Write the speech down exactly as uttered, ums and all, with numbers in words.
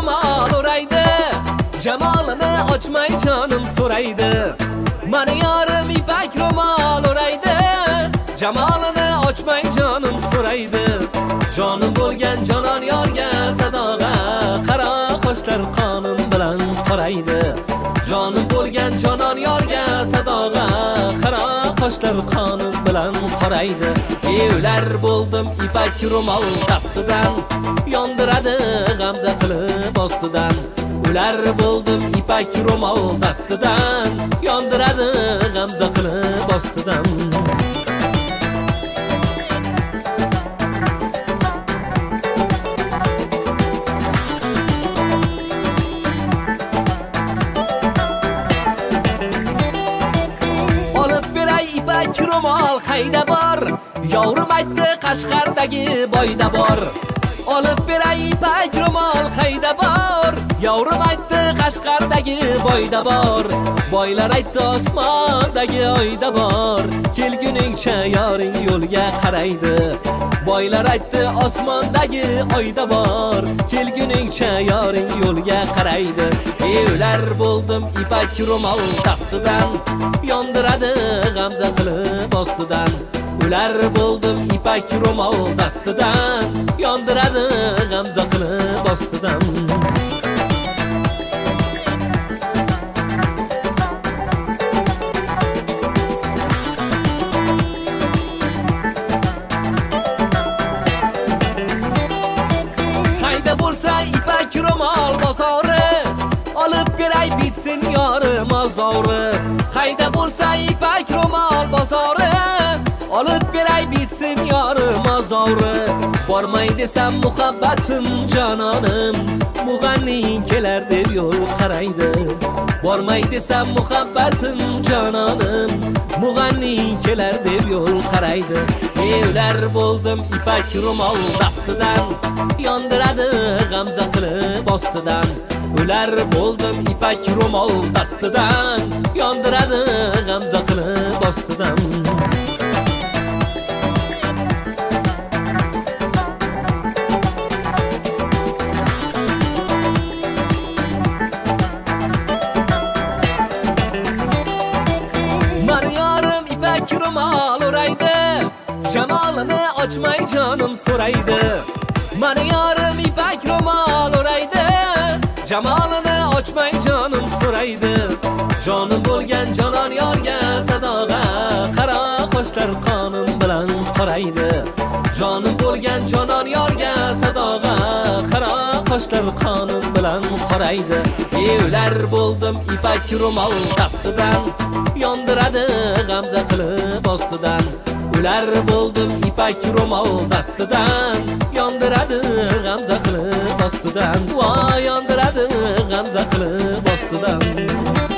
ro'mol o'raydi, jamolini ochmay jonim so'raydi. Mani yorim ipak ro'mol o'raydi, jamolini ochmay jonim so'raydi. Jonim bo'lgan jonon yorga sadoga, qaro qoshlar qonim bilan qoraydi. Jonim bo'lgan jonon yorga sadoga, qaro qoshlar qonim bilan qoraydi. Evlar bo'ldim ipak ro'mol dastidan, yondiradi g'amza qilib ostidan. Ular bo'ldim ipak ro'mol dastidan, yondiradi g'amza qilib ostidan. Ro'mol qayda bor? Yavrum aytdi Qashqardagi boyda bor. Olib beray ipak ro'mol qayda bor? Yavrum aytdi Qashqardagi boyda bor. Boylar aytdi osmondagi oyda bor. Kelguningcha yoring yo'lga qaraydi. Boylar aytdi osmondagi oyda bor. Kelguningcha yoring yo'lga qaraydi. Evlar bo'ldim ipak ro'mol dastidan, yondiradi g'amza qilib ostidan. Ular bo'ldim ipak ro'mol dastidan, yondiradi g'amza qilib ostidan. Qayda bo'lsa ipak ro'mol bozori, olib beray bitsin yorim ozori. Qayda bo'lsa ipak ro'mol bozori, olib beray bitsin yorim ozori. Bormay desam muhabbatim jononim, mug'anning kelar deb yo'l qaraydi. Bormay desam muhabbatim jononim, mug'anning kelar deb yo'l qaraydi. Evlar bo'ldim ipak ro'mol dastidan, yondiradi g'amza qilib ostidan. Ular bo'ldim ipak ro'mol dastidan, yondiradi g'amza qilib ostidan. Mani yorim ipak ro'mol o'raydi, jamolini ochmay jonim so'raydi. Mani yorim ipak ro'mol o'raydi, jamolini ochmay jonim so'raydi. Jonim bo'lgan jonon yorga sadoga, qaro qoshlar qonim bilan qoraydi. Jonim bo'lgan jonon yorga sadoga, qaro qoshlar qonim bilan qoraydi. Evlar bo'ldim ipak ro'mol dastidan, yondiradi g'amza qilib ostidan. Ular bo'ldim ipak ro'mol dastidan, yondiradi g'amza qilib ostidan. Voy yondiradi g'amza qilib ostidan.